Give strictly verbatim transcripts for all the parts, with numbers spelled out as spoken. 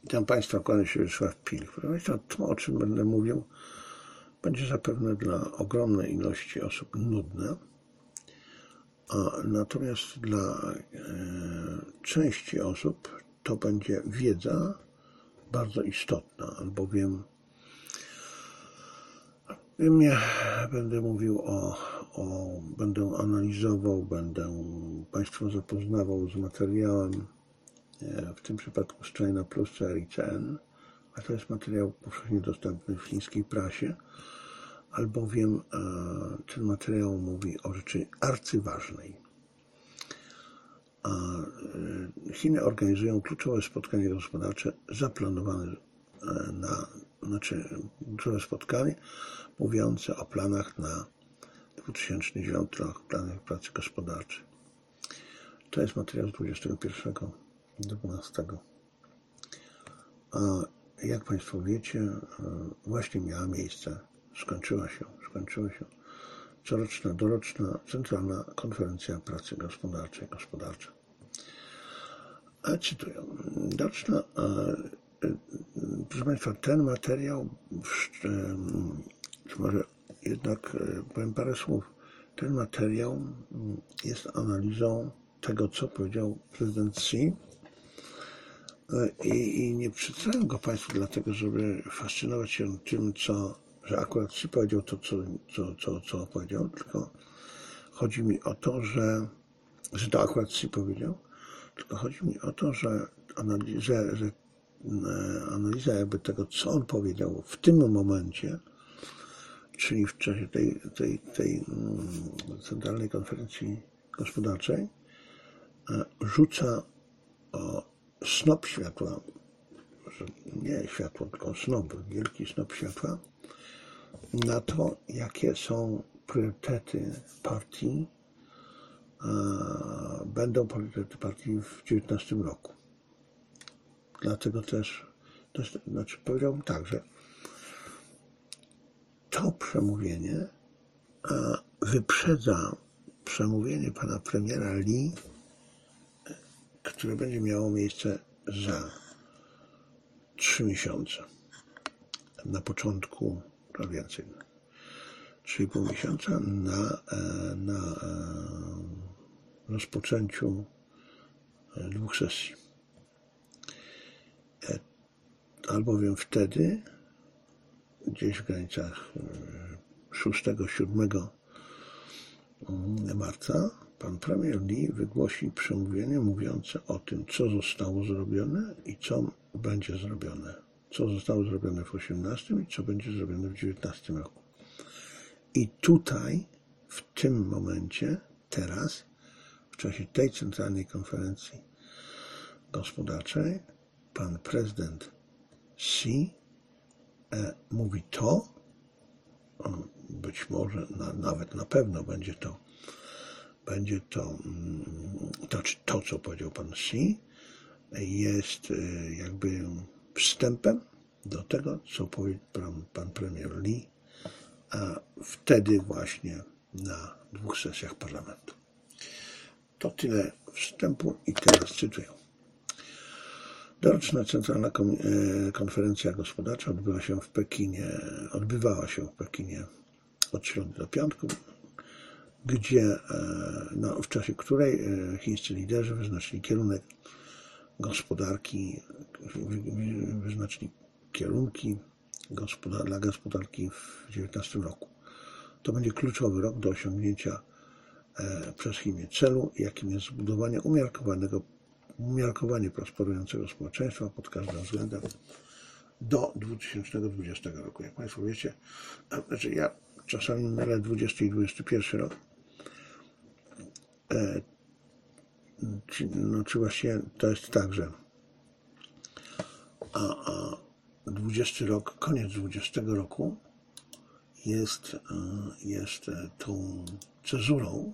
Witam Państwa, kłania się Wiesław Pil. To, o czym będę mówił, będzie zapewne dla ogromnej ilości osób nudne, a natomiast dla e, części osób to będzie wiedza bardzo istotna, albowiem ja będę mówił o, o będę analizował, będę Państwa zapoznawał z materiałem, w tym przypadku z China Plus C R I C N, a to jest materiał powszechnie dostępny w chińskiej prasie, albowiem ten materiał mówi o rzeczy arcyważnej. Chiny organizują kluczowe spotkanie gospodarcze zaplanowane na, znaczy kluczowe spotkanie mówiące o planach na dwa tysiące dziewiąty rok, planach pracy gospodarczej. To jest materiał z dwudziestego pierwszego do dwunastego. A jak Państwo wiecie, właśnie miała miejsce, skończyła się, skończyła się coroczna, doroczna Centralna Konferencja Pracy Gospodarczej, gospodarcza. A cytuję, doroczna, proszę Państwa, ten materiał, czy może jednak powiem parę słów, ten materiał jest analizą tego, co powiedział prezydent Xi, I, i nie przedstawiam go Państwu dlatego, żeby fascynować się tym, co, że akurat Xi powiedział to, co, co, co, co powiedział, tylko chodzi mi o to, że, że to akurat Xi powiedział, tylko chodzi mi o to, że analiza, że, że analiza jakby tego, co on powiedział w tym momencie, czyli w czasie tej, tej, tej Centralnej Konferencji Gospodarczej, rzuca o snop światła, nie światło, tylko snop, wielki snop światła, na to, jakie są priorytety partii, będą priorytety partii w dziewiętnastym roku. Dlatego też, to jest, znaczy powiedziałbym tak, że to przemówienie wyprzedza przemówienie pana premiera Li, które będzie miało miejsce za trzy miesiące. Na początku, to więcej, trzy i pół miesiąca na, na rozpoczęciu dwóch sesji. Albowiem wtedy, gdzieś w granicach szóstego siódmego marca, pan premier Li wygłosi przemówienie mówiące o tym, co zostało zrobione i co będzie zrobione. Co zostało zrobione w osiemnastym i co będzie zrobione w dziewiętnastym roku. I tutaj, w tym momencie, teraz, w czasie tej centralnej konferencji gospodarczej, pan prezydent Xi e, mówi to, być może, na, nawet na pewno będzie to Będzie to, to, to, co powiedział pan Xi, jest jakby wstępem do tego, co powie pan, pan premier Li, a wtedy właśnie na dwóch sesjach parlamentu. To tyle wstępu i teraz cytuję. Doroczna Centralna Konferencja Gospodarcza odbywa się w Pekinie, odbywała się w Pekinie od środy do piątku, gdzie, no, w czasie której chińscy liderzy wyznaczyli kierunek gospodarki, wyznaczyli kierunki gospodar- dla gospodarki w dziewiętnastym roku. To będzie kluczowy rok do osiągnięcia przez Chiny celu, jakim jest zbudowanie umiarkowanego, umiarkowanie prosperującego społeczeństwa pod każdym względem do dwa tysiące dwudziestego roku. Jak Państwo wiecie, znaczy ja czasami mylę dwudziesty i dwudziesty pierwszy rok, no czy właśnie to jest tak, że a, a dwudziesty rok, koniec dwudziestego roku jest, jest tą cezurą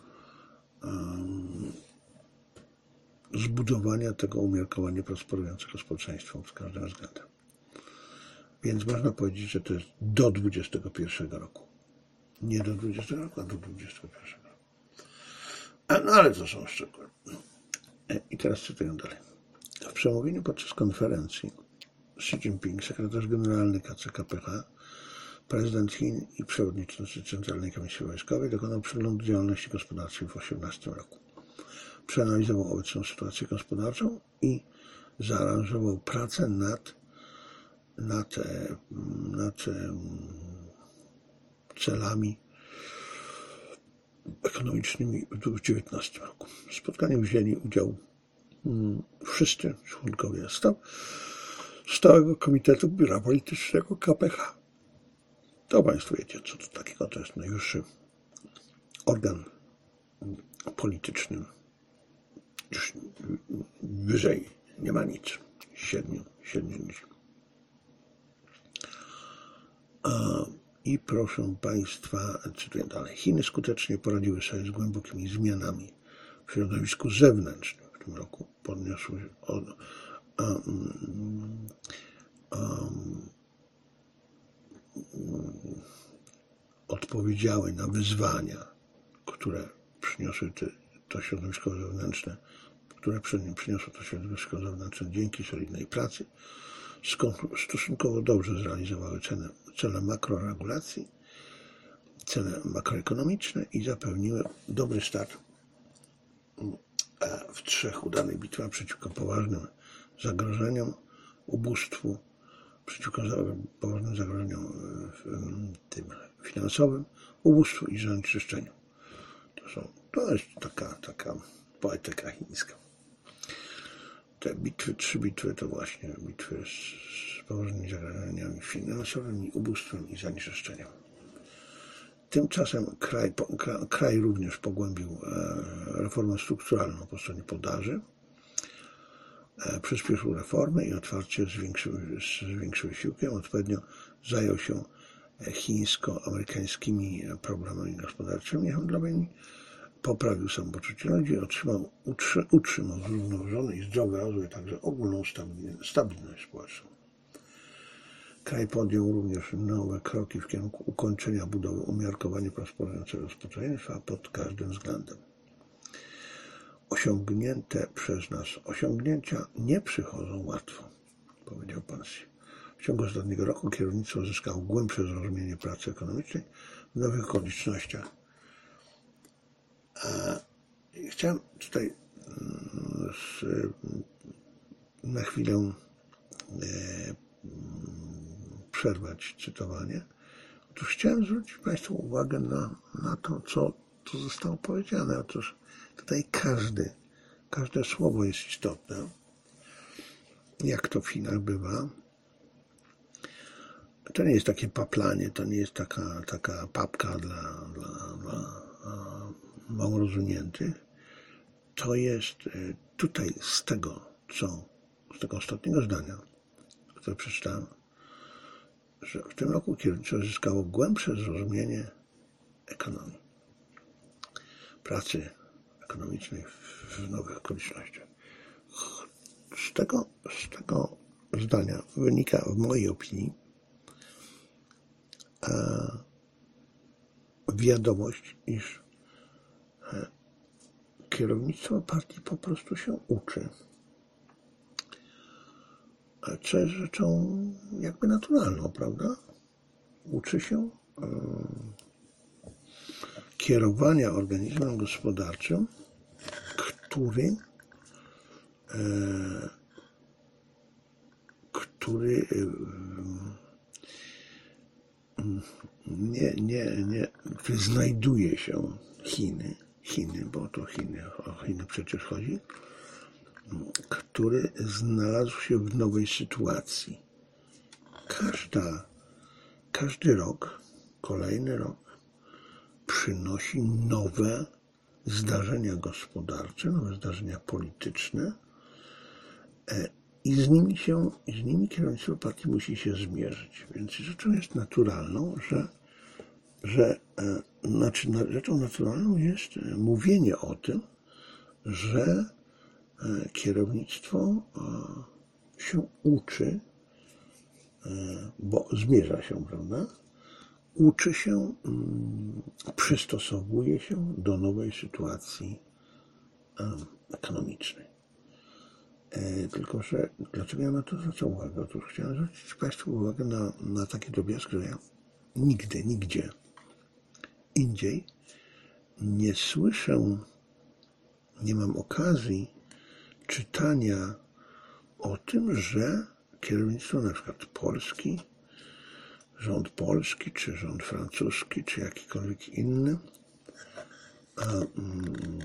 um, zbudowania tego umiarkowanie prosperującego społeczeństwa pod każdym względem. Więc można powiedzieć, że to jest do dwudziestego pierwszego roku. Nie do dwudziestego roku, a do dwudziestego pierwszego roku. No ale to są szczegóły. I teraz cytuję dalej. W przemówieniu podczas konferencji Xi Jinping, sekretarz generalny K C K P H, prezydent Chin i przewodniczący Centralnej Komisji Wojskowej dokonał przeglądu działalności gospodarczej w dwa tysiące osiemnastym roku. Przeanalizował obecną sytuację gospodarczą i zaaranżował pracę nad, nad, nad celami ekonomicznymi w dwa tysiące dziewiętnastym roku. W spotkaniu wzięli udział wszyscy członkowie Stałego Komitetu Biura Politycznego K P H. To Państwo wiecie, co to takiego, to jest najwyższy organ polityczny. Już wyżej nie ma nic. Siedmiu, siedmiu ludzi. I proszę Państwa, cytuję dalej. Chiny skutecznie poradziły sobie z głębokimi zmianami w środowisku zewnętrznym w tym roku. Podniosły od, um, um, odpowiedziały na wyzwania, które przyniosły te, to środowisko zewnętrzne, które przyniosło to środowisko zewnętrzne dzięki solidnej pracy, stosunkowo dobrze zrealizowały cele, cele makroregulacji, cele makroekonomiczne i zapewniły dobry start w trzech udanych bitwach przeciwko poważnym zagrożeniom, ubóstwu, przeciwko poważnym zagrożeniom tym finansowym, ubóstwu i zanieczyszczeniu. To, są, to jest taka, taka poetyka chińska. Te bitwy, trzy bitwy to właśnie bitwy z, z poważnymi zagrożeniami finansowymi, ubóstwem i zanieczyszczeniem. Tymczasem kraj, kraj również pogłębił reformę strukturalną po stronie podaży, przyspieszył reformy i otwarcie zwiększył, zwiększył wysiłkiem, odpowiednio zajął się chińsko-amerykańskimi problemami gospodarczymi i handlowymi, poprawił samopoczucie ludzi, otrzymał, utrzy, utrzymał zrównoważony i zdrowy rozwój, także ogólną stabilność społeczną. Kraj podjął również nowe kroki w kierunku ukończenia budowy umiarkowanie prosperującego społeczeństwa pod każdym względem. Osiągnięte przez nas osiągnięcia nie przychodzą łatwo, powiedział pan Xi. W ciągu ostatniego roku kierownictwo zyskało głębsze zrozumienie pracy ekonomicznej w nowych okolicznościach. A chciałem tutaj na chwilę przerwać cytowanie. Otóż chciałem zwrócić Państwu uwagę na, na to, co tu zostało powiedziane. Otóż tutaj każdy, każde słowo jest istotne, jak to w Chinach bywa. To nie jest takie paplanie, to nie jest taka, taka papka dla, dla, dla mało rozwiniętych. To jest tutaj z tego, co, z tego ostatniego zdania, które przeczytałem, że w tym roku kierownictwo zyskało głębsze zrozumienie ekonomii, pracy ekonomicznej w nowych okolicznościach. Z tego, z tego zdania wynika w mojej opinii wiadomość, iż kierownictwo partii po prostu się uczy. Co jest rzeczą jakby naturalną, prawda? Uczy się kierowania organizmem gospodarczym, który, który nie, nie, nie, który znajduje się Chiny, Chiny, bo to Chiny, o Chiny przecież chodzi, który znalazł się w nowej sytuacji. Każda, każdy rok, kolejny rok przynosi nowe zdarzenia gospodarcze, nowe zdarzenia polityczne i z nimi się, z nimi kierownictwo partii musi się zmierzyć. Więc rzeczą jest naturalną, że, że znaczy, rzeczą naturalną jest mówienie o tym, że kierownictwo się uczy, bo zmierza się, prawda? Uczy się, przystosowuje się do nowej sytuacji ekonomicznej. Tylko że dlaczego ja na to zwracam uwagę? Otóż chciałem zwrócić Państwu uwagę na, na taki drobiazg, że ja nigdy, nigdzie indziej nie słyszę, nie mam okazji czytania o tym, że kierownictwo na przykład Polski, rząd polski, czy rząd francuski, czy jakikolwiek inny a, mm,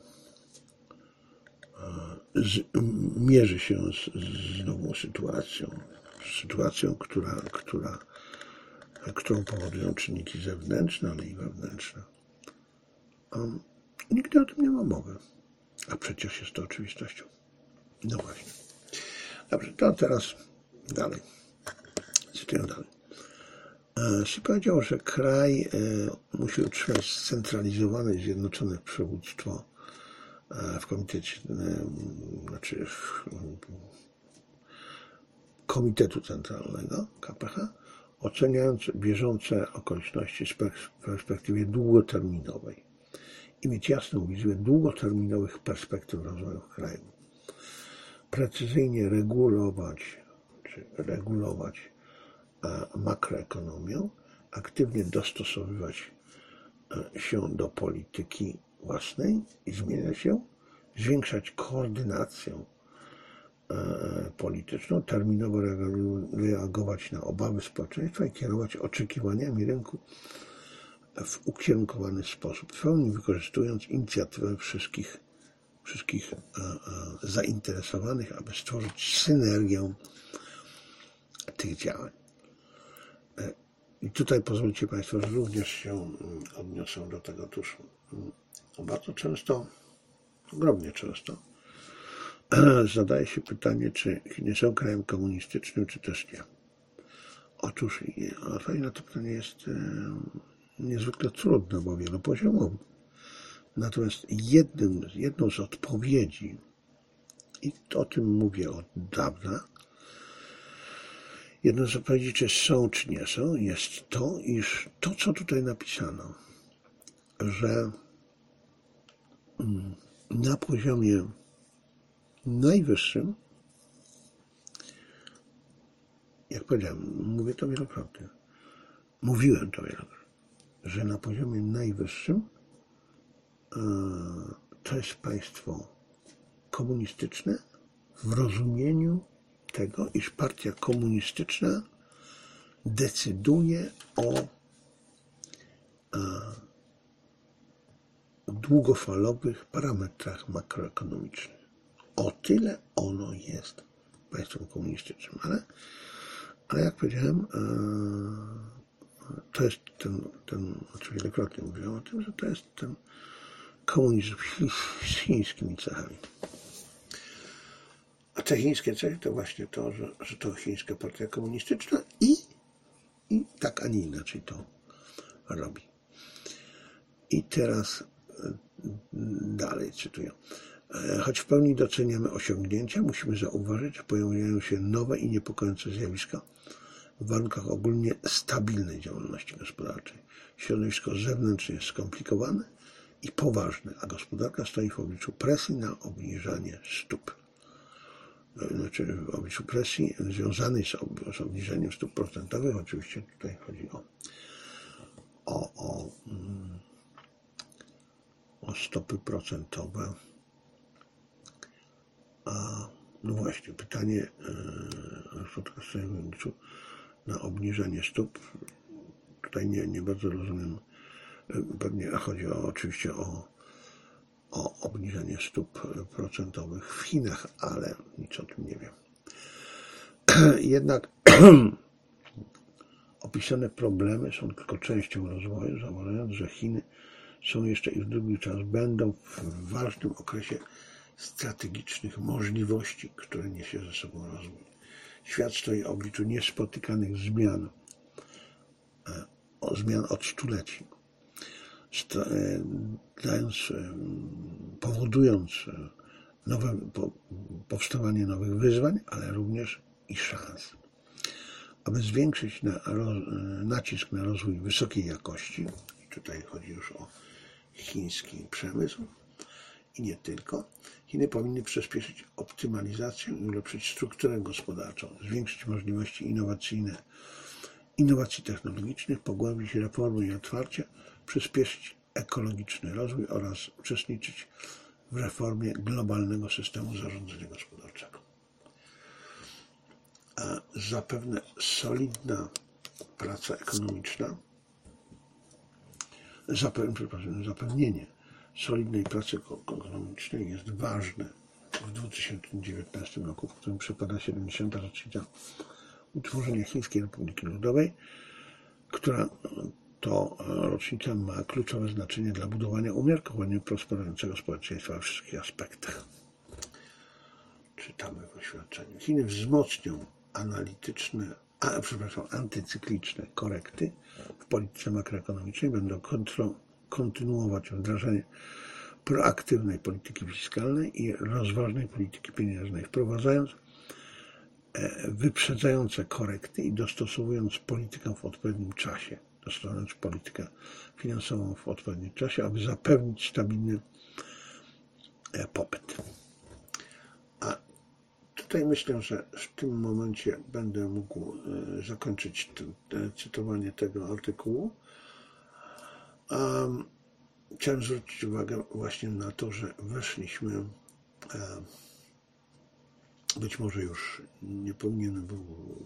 a, z, mierzy się z, z nową sytuacją, z sytuacją, która, która, którą powodują czynniki zewnętrzne, ale i wewnętrzne. A, nigdy o tym nie ma mowy, a przecież jest to oczywistością. No właśnie. Dobrze, to teraz dalej. Cytuję dalej. Xi powiedział, że kraj musi utrzymać scentralizowane i zjednoczone przywództwo w komitecie, znaczy w Komitetu Centralnego K P H, oceniając bieżące okoliczności z perspektywy długoterminowej i mieć jasną wizję długoterminowych perspektyw rozwoju kraju. Precyzyjnie regulować, czy regulować makroekonomię, aktywnie dostosowywać się do polityki własnej i zmieniać ją, zwiększać koordynację polityczną, terminowo reagować na obawy społeczeństwa i kierować oczekiwaniami rynku w ukierunkowany sposób, w pełni wykorzystując inicjatywę wszystkich, wszystkich zainteresowanych, aby stworzyć synergię tych działań. I tutaj pozwólcie Państwo, że również się odniosę do tego. Otóż bardzo często, ogromnie często zadaje się pytanie, czy Chiny są krajem komunistycznym, czy też nie. Otóż odpowiedź na to pytanie jest niezwykle trudna, bo wielopoziomowa. Natomiast jednym, jedną z odpowiedzi, i o tym mówię od dawna, jedną z odpowiedzi, czy są, czy nie są, jest to, iż to, co tutaj napisano, że na poziomie najwyższym, jak powiedziałem, mówię to wielokrotnie, mówiłem to wielokrotnie, że na poziomie najwyższym to jest państwo komunistyczne w rozumieniu tego, iż partia komunistyczna decyduje o długofalowych parametrach makroekonomicznych. O tyle ono jest państwem komunistycznym. Ale, ale jak powiedziałem, to jest ten, ten, znaczy wielokrotnie mówiłem o tym, że to jest ten komunizm z chińskimi cechami. A te chińskie cechy to właśnie to, że, że to chińska partia komunistyczna i, i tak, a nie inaczej to robi. I teraz dalej cytuję. Choć w pełni doceniamy osiągnięcia, musimy zauważyć, że pojawiają się nowe i niepokojące zjawiska w warunkach ogólnie stabilnej działalności gospodarczej. Środowisko zewnętrzne jest skomplikowane i poważne, a gospodarka stoi w obliczu presji na obniżanie stóp. Znaczy w obliczu presji związanej z, ob- z obniżeniem stóp procentowych, oczywiście tutaj chodzi o, o, o, mm, o stopy procentowe. A no właśnie, pytanie yy, na obniżenie stóp, tutaj nie, nie bardzo rozumiem, pewnie chodzi o, oczywiście o, o obniżenie stóp procentowych w Chinach, ale nic o tym nie wiem. Jednak opisane problemy są tylko częścią rozwoju, zauważając, że Chiny są jeszcze i w długi czas będą w ważnym okresie strategicznych możliwości, które niesie ze sobą rozwój. Świat stoi w obliczu niespotykanych zmian, o zmian od stuleci, dając, powodując nowe, powstawanie nowych wyzwań, ale również i szans. Aby zwiększyć na, nacisk na rozwój wysokiej jakości, i tutaj chodzi już o chiński przemysł, i nie tylko, Chiny powinny przyspieszyć optymalizację i ulepszyć strukturę gospodarczą, zwiększyć możliwości innowacyjne, innowacji technologicznych, pogłębić reformy i otwarcie, przyspieszyć ekologiczny rozwój oraz uczestniczyć w reformie globalnego systemu zarządzania gospodarczego. A zapewne solidna praca ekonomiczna, zapewne, przepraszam, zapewnienie solidnej pracy ekonomicznej jest ważne w dwa tysiące dziewiętnastym roku, w którym przypada siedemdziesiąta rocznica utworzenia Chińskiej Republiki Ludowej, która to rocznica ma kluczowe znaczenie dla budowania umiarkowanie prosperującego społeczeństwa we wszystkich aspektach. Czytamy w oświadczeniu. Chiny wzmocnią analityczne, a, przepraszam, antycykliczne korekty w polityce makroekonomicznej, będą kontro, kontynuować wdrażanie proaktywnej polityki fiskalnej i rozważnej polityki pieniężnej, wprowadzając wyprzedzające korekty i dostosowując politykę w odpowiednim czasie, dostosowując politykę finansową w odpowiednim czasie, aby zapewnić stabilny popyt. A tutaj myślę, że w tym momencie będę mógł zakończyć cytowanie tego artykułu. Um, chciałem zwrócić uwagę właśnie na to, że weszliśmy, um, być może już nie powinienem był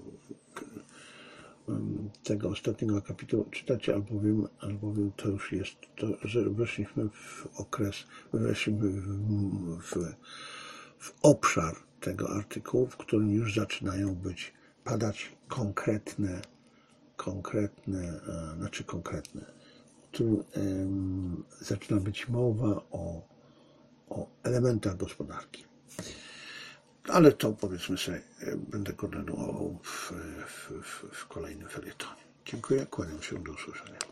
um, tego ostatniego akapitu czytać, albowiem, albowiem to już jest to, że weszliśmy w okres, weszliśmy w, w, w obszar tego artykułu, w którym już zaczynają być, padać konkretne, konkretne, a, znaczy konkretne, w którym um, zaczyna być mowa o, o elementach gospodarki. Ale to, powiedzmy sobie, będę kontynuował w, w, w, w kolejnym felietonie. Dziękuję, kłaniam się, do usłyszenia.